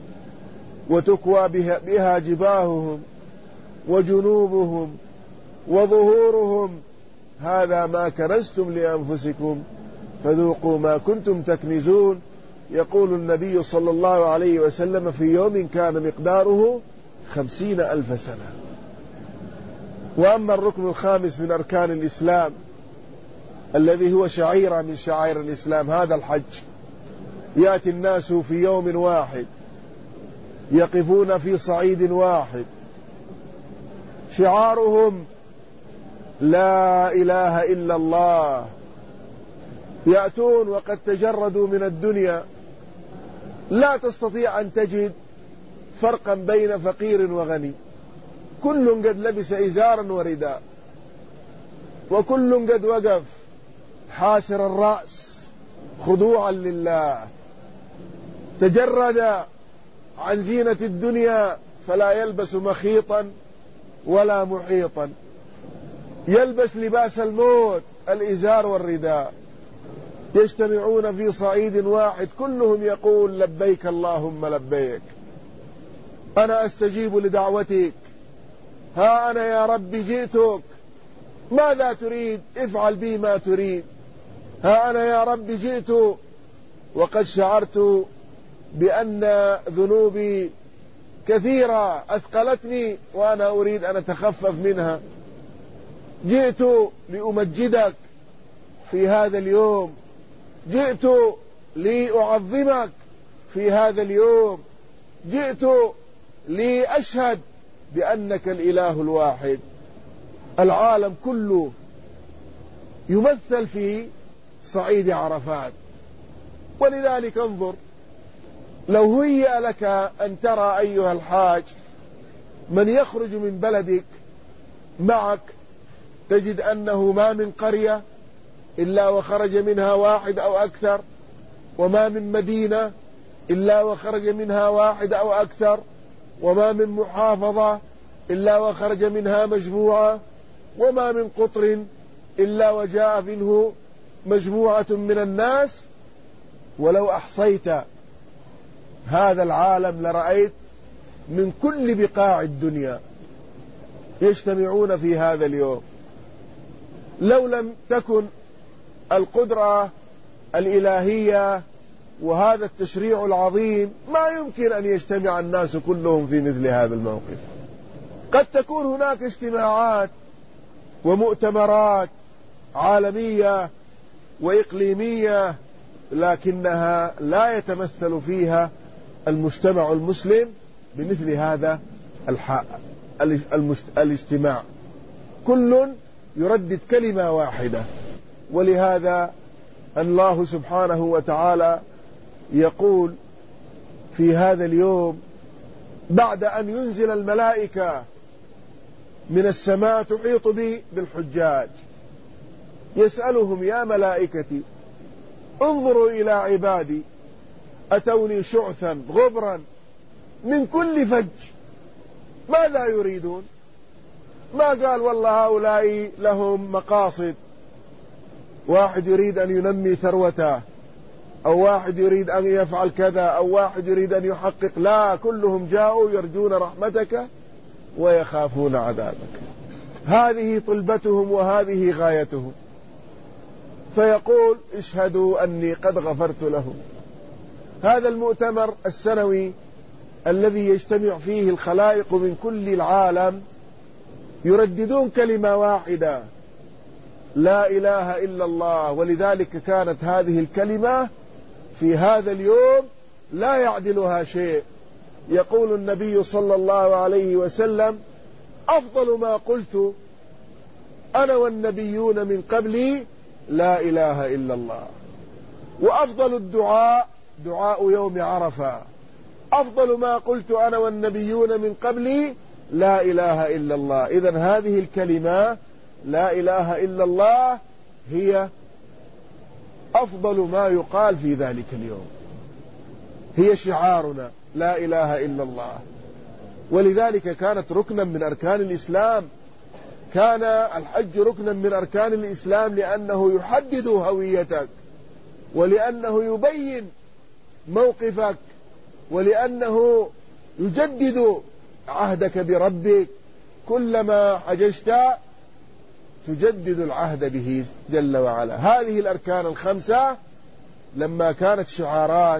وتكوى بها, بها جباههم وجنوبهم وظهورهم، هذا ما كنزتم لأنفسكم فذوقوا ما كنتم تكنزون. يقول النبي صلى الله عليه وسلم في يوم كان مقداره خمسين ألف سنة. وأما الركن الخامس من أركان الإسلام الذي هو شعيرة من شعائر الإسلام هذا الحج، يأتي الناس في يوم واحد يقفون في صعيد واحد شعارهم لا إله إلا الله، يأتون وقد تجردوا من الدنيا، لا تستطيع أن تجد فرقا بين فقير وغني، كل قد لبس إزارا ورداء، وكل قد وقف حاسر الرأس خضوعا لله، تجرد عن زينة الدنيا فلا يلبس مخيطا ولا محيطا، يلبس لباس الموت الإزار والرداء، يجتمعون في صعيد واحد كلهم يقول لبيك اللهم لبيك، أنا أستجيب لدعوتك، ها أنا يا رب جئتك، ماذا تريد؟ افعل بي ما تريد، ها أنا يا رب جئت وقد شعرت بأن ذنوبي كثيرة أثقلتني وأنا أريد أن أتخفف منها، جئت لأمجدك في هذا اليوم، جئت لأعظمك في هذا اليوم، جئت لأشهد بأنك الإله الواحد. العالم كله يمثل في صعيد عرفات. ولذلك انظر، لو هيأ لك أن ترى أيها الحاج من يخرج من بلدك معك، تجد أنه ما من قرية إلا وخرج منها واحد أو أكثر، وما من مدينة إلا وخرج منها واحد أو أكثر، وما من محافظة إلا وخرج منها مجموعة، وما من قطر إلا وجاء منه مجموعة من الناس. ولو أحصيت هذا العالم لرأيت من كل بقاع الدنيا يجتمعون في هذا اليوم. لو لم تكن القدرة الإلهية وهذا التشريع العظيم ما يمكن أن يجتمع الناس كلهم في مثل هذا الموقف. قد تكون هناك اجتماعات ومؤتمرات عالمية وإقليمية، لكنها لا يتمثل فيها المجتمع المسلم بمثل هذا الاجتماع، كل يردد كلمة واحدة. ولهذا الله سبحانه وتعالى يقول في هذا اليوم بعد أن ينزل الملائكة من السماء تحيط به بالحجاج، يسألهم يا ملائكتي انظروا إلى عبادي أتوني شعثا غبرا من كل فج ماذا يريدون؟ ما قال والله هؤلاء لهم مقاصد، واحد يريد أن ينمي ثروته، أو واحد يريد أن يفعل كذا، أو واحد يريد أن يحقق، لا، كلهم جاءوا يرجون رحمتك ويخافون عذابك. هذه طلبتهم وهذه غايتهم. فيقول اشهدوا أني قد غفرت لهم. هذا المؤتمر السنوي الذي يجتمع فيه الخلائق من كل العالم يرددون كلمة واحدة، لا إله إلا الله. ولذلك كانت هذه الكلمة في هذا اليوم لا يعدلها شيء. يقول النبي صلى الله عليه وسلم أفضل ما قلت أنا والنبيون من قبلي لا إله إلا الله. وأفضل الدعاء دعاء يوم عرفة. أفضل ما قلت أنا والنبيون من قبلي لا إله إلا الله. إذن هذه الكلمة لا إله إلا الله هي أفضل ما يقال في ذلك اليوم، هي شعارنا لا إله إلا الله. ولذلك كانت ركنا من أركان الإسلام. كان الحج ركنا من أركان الإسلام لأنه يحدد هويتك، ولأنه يبين موقفك، ولأنه يجدد عهدك بربك. كلما حججت تجدد العهد به جل وعلا. هذه الأركان الخمسة لما كانت شعارات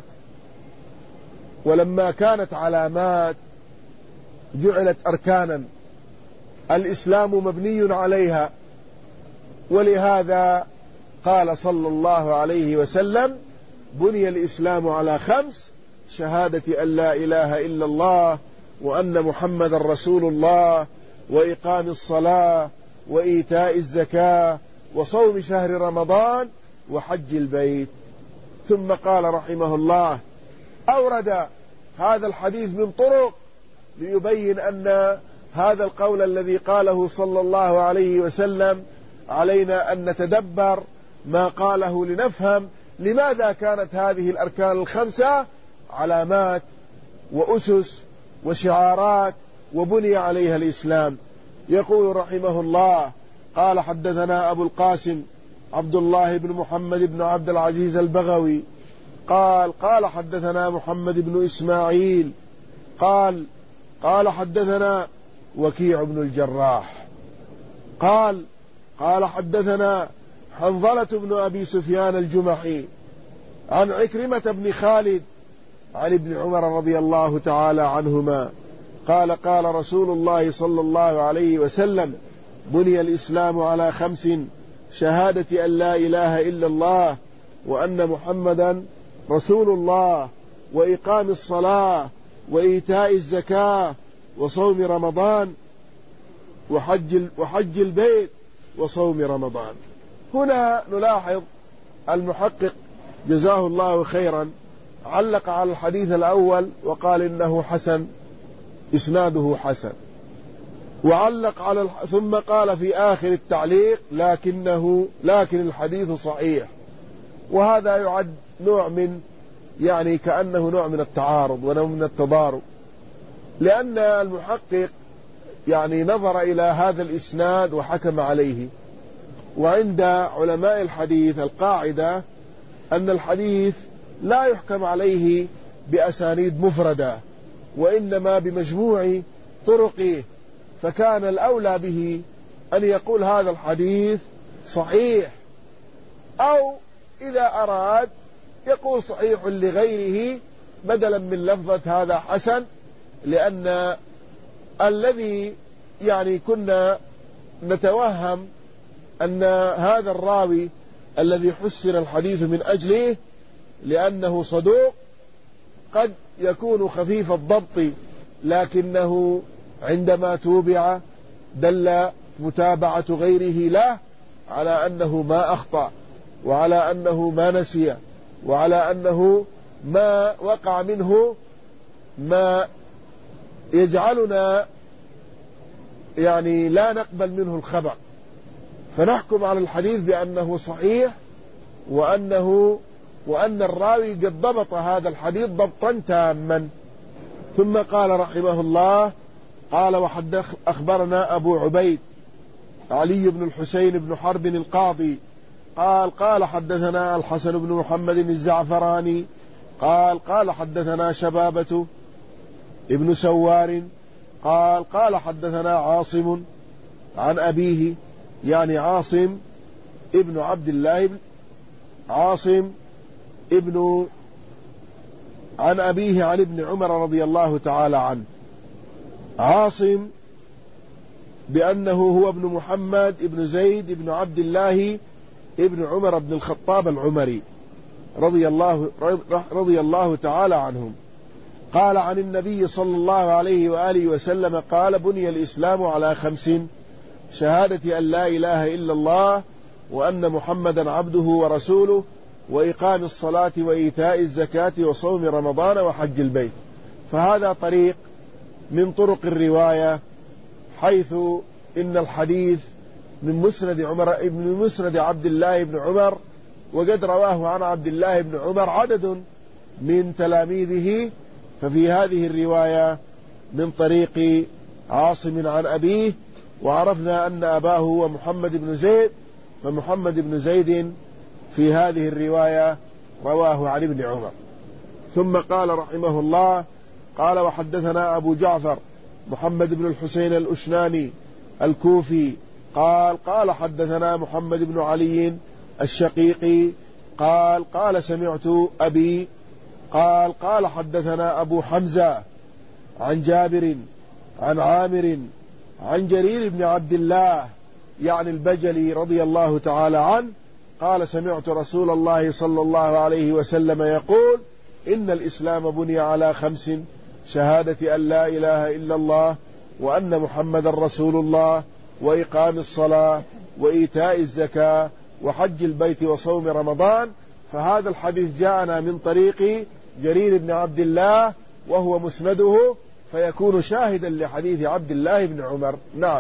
ولما كانت علامات جعلت أركانا، الإسلام مبني عليها. ولهذا قال صلى الله عليه وسلم بني الإسلام على خمس: شهادة أن لا إله إلا الله وأن محمد رسول الله، وإقام الصلاة، وإيتاء الزكاة، وصوم شهر رمضان، وحج البيت. ثم قال رحمه الله أورد هذا الحديث من طرق ليبين أن هذا القول الذي قاله صلى الله عليه وسلم علينا أن نتدبر ما قاله لنفهم لماذا كانت هذه الأركان الخمسة علامات وأسس وشعارات وبني عليها الإسلام. يقول رحمه الله قال حدثنا أبو القاسم عبد الله بن محمد بن عبد العزيز البغوي قال قال حدثنا محمد بن إسماعيل قال قال حدثنا وكيع بن الجراح قال قال حدثنا حنظلة بن أبي سفيان الجمحي عن عكرمة بن خالد عن ابن عمر رضي الله تعالى عنهما قال قال رسول الله صلى الله عليه وسلم بني الإسلام على خمس: شهادة أن لا إله إلا الله وأن محمدا رسول الله، وإقام الصلاة، وإيتاء الزكاة، وصوم رمضان. وحج, وحج البيت وصوم رمضان. هنا نلاحظ المحقق جزاه الله خيرا علق على الحديث الأول وقال إنه حسن، إسناده حسن، وعلق على الح... ثم قال في آخر التعليق لكنه لكن الحديث صحيح. وهذا يعد نوع من يعني كأنه نوع من التعارض ونوع من التضارب، لأن المحقق يعني نظر إلى هذا الإسناد وحكم عليه. وعند علماء الحديث القاعدة أن الحديث لا يحكم عليه بأسانيد مفردة وإنما بمجموع طرقه، فكان الأولى به أن يقول هذا الحديث صحيح، أو إذا أراد يقول صحيح لغيره بدلا من لفظة هذا حسن، لأن الذي يعني كنا نتوهم أن هذا الراوي الذي حسن الحديث من أجله لأنه صدوق قد يكون خفيف الضبط، لكنه عندما توبع دل متابعة غيره له على أنه ما أخطأ، وعلى أنه ما نسي، وعلى أنه ما وقع منه ما يجعلنا يعني لا نقبل منه الخبر، فنحكم على الحديث بأنه صحيح، وأنه وأن الراوي قد ضبط هذا الحديث ضبطا تاما. ثم قال رحمه الله قال وحدث أخبرنا أبو عبيد علي بن الحسين بن حرب القاضي قال قال حدثنا الحسن بن محمد الزعفراني قال قال حدثنا شبابة ابن سوار قال قال حدثنا عاصم عن أبيه، يعني عاصم ابن عبد الله عاصم ابن عن أبيه عن ابن عمر رضي الله تعالى عنه. عاصم بأنه هو ابن محمد ابن زيد ابن عبد الله ابن عمر بن الخطاب العمري رضي الله, رضي الله تعالى عنهم. قال عن النبي صلى الله عليه وآله وسلم قال بني الإسلام على خمس: شهادة أن لا إله إلا الله وأن محمدا عبده ورسوله وإقام الصلاة وإيتاء الزكاة وصوم رمضان وحج البيت. فهذا طريق من طرق الرواية، حيث إن الحديث من مسند عمر ابن مسند عبد الله بن عمر، وقد رواه عن عبد الله بن عمر عدد من تلاميذه، ففي هذه الرواية من طريق عاصم عن أبيه، وعرفنا أن أباه هو محمد بن زيد، فمحمد بن زيد في هذه الرواية رواه عن ابن عمر. ثم قال رحمه الله قال وحدثنا أبو جعفر محمد بن الحسين الأشناني الكوفي قال قال حدثنا محمد بن علي الشقيقي قال قال سمعت أبي قال قال حدثنا أبو حمزة عن جابر عن عامر عن جرير بن عبد الله يعني البجلي رضي الله تعالى عنه قال سمعت رسول الله صلى الله عليه وسلم يقول إن الإسلام بني على خمس: شهادة أن لا إله إلا الله وأن محمد رسول الله وإقام الصلاة وإيتاء الزكاة وحج البيت وصوم رمضان. فهذا الحديث جاءنا من طريق جرير بن عبد الله وهو مسنده، فيكون شاهدا لحديث عبد الله بن عمر. نعم.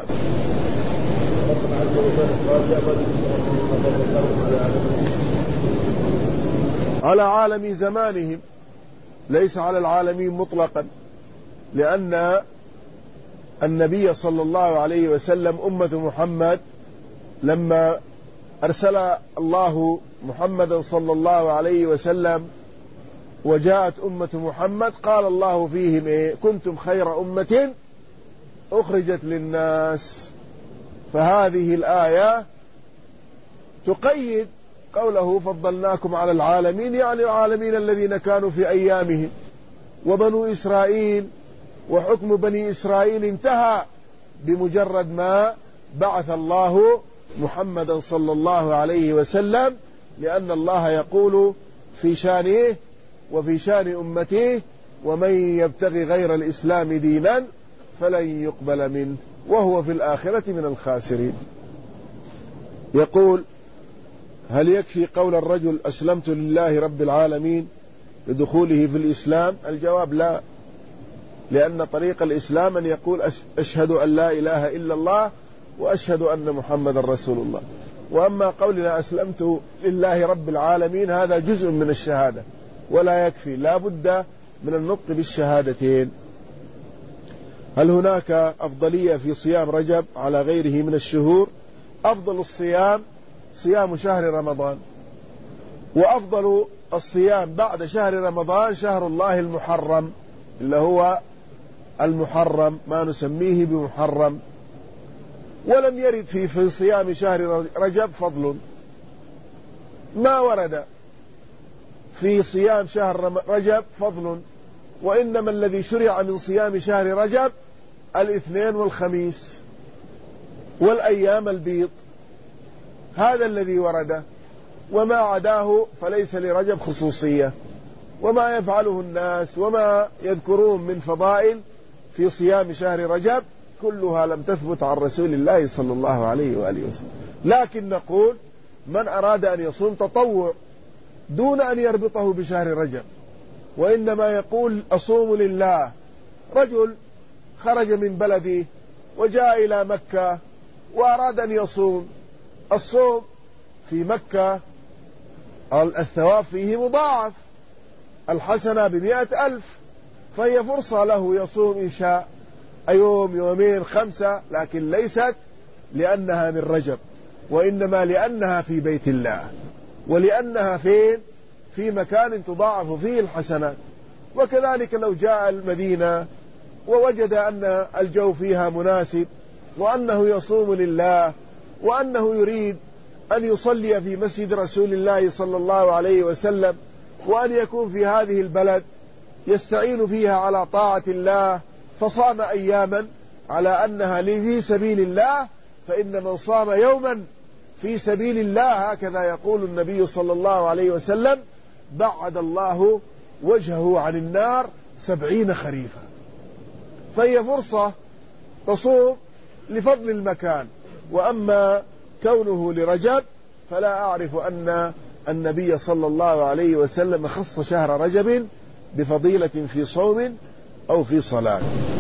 على عالم زمانهم، ليس على العالمين مطلقا، لأن النبي صلى الله عليه وسلم أمة محمد لما أرسل الله محمدا صلى الله عليه وسلم وجاءت أمة محمد قال الله فيهم إيه؟ كنتم خير أمة أخرجت للناس. فهذه الآية تقيد قوله فضلناكم على العالمين، يعني العالمين الذين كانوا في أيامهم. وبنو إسرائيل وحكم بني إسرائيل انتهى بمجرد ما بعث الله محمدا صلى الله عليه وسلم، لأن الله يقول في شانه وفي شان أمته: ومن يبتغي غير الإسلام دينا فلن يقبل منه وهو في الآخرة من الخاسرين. يقول: هل يكفي قول الرجل أسلمت لله رب العالمين بدخوله في الإسلام؟ الجواب: لا، لأن طريق الإسلام أن يقول أشهد أن لا إله إلا الله وأشهد أن محمد رسول الله. وأما قولنا أسلمت لله رب العالمين هذا جزء من الشهادة ولا يكفي، لا بد من النطق بالشهادتين. هل هناك أفضلية في صيام رجب على غيره من الشهور؟ أفضل الصيام صيام شهر رمضان، وأفضل الصيام بعد شهر رمضان شهر الله المحرم، اللي هو المحرم ما نسميه بمحرم. ولم يرد في, في صيام شهر رجب فضل، ما ورد في صيام شهر رجب فضل، وإنما الذي شرع من صيام شهر رجب الاثنين والخميس والأيام البيض، هذا الذي ورد، وما عداه فليس لرجب خصوصية. وما يفعله الناس وما يذكرون من فضائل في صيام شهر رجب كلها لم تثبت عن رسول الله صلى الله عليه وآله وسلم. لكن نقول: من أراد أن يصوم تطوع دون أن يربطه بشهر رجب، وإنما يقول أصوم لله. رجل خرج من بلده وجاء إلى مكة وأراد أن يصوم، الصوم في مكة الثواب فيه مضاعف، الحسنة بمئة ألف، فهي فرصة له يصوم إن شاء يوم يومين خمسة، لكن ليست لأنها من رجب، وإنما لأنها في بيت الله، ولأنها فين؟ في مكان تضاعف فيه الحسنات. وكذلك لو جاء المدينة ووجد أن الجو فيها مناسب وأنه يصوم لله وأنه يريد أن يصلي في مسجد رسول الله صلى الله عليه وسلم، وأن يكون في هذه البلد يستعين فيها على طاعة الله، فصام أياما على أنها في سبيل الله، فإن من صام يوما في سبيل الله هكذا يقول النبي صلى الله عليه وسلم بعد الله وجهه عن النار سبعين خريفا. فهي فرصة تصوم لفضل المكان. وأما كونه لرجب فلا أعرف أن النبي صلى الله عليه وسلم خص شهر رجب بفضيلة في صوم أو في صلاة.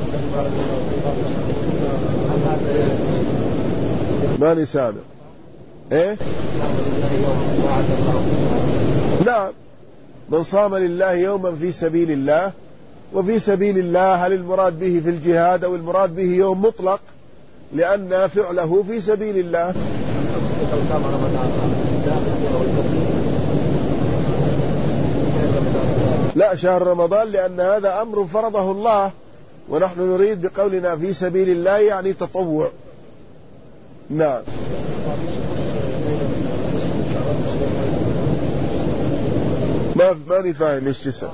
ما نسامع إيه؟ نعم، من صام لله يوما في سبيل الله. وفي سبيل الله هل المراد به في الجهاد أو المراد به يوم مطلق؟ لأن فعله في سبيل الله. لا، شهر رمضان لأن هذا أمر فرضه الله، ونحن نريد بقولنا في سبيل الله يعني تطوع. نعم. ما ماني فاهم ايش تسأل.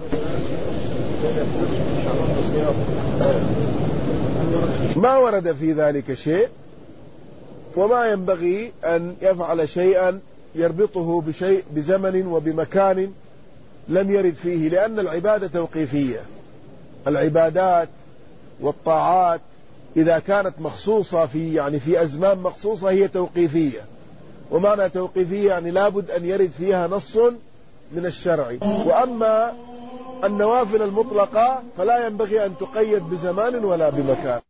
ما ورد في ذلك شيء، وما ينبغي أن يفعل شيئا يربطه بشيء بزمن وبمكان لم يرد فيه، لأن العبادة توقيفية. العبادات والطاعات إذا كانت مخصوصة في يعني في أزمان مخصوصة هي توقيفية، ومعنى توقيفية يعني لابد أن يرد فيها نص من الشرع. وأما النوافل المطلقة فلا ينبغي أن تقيد بزمان ولا بمكان.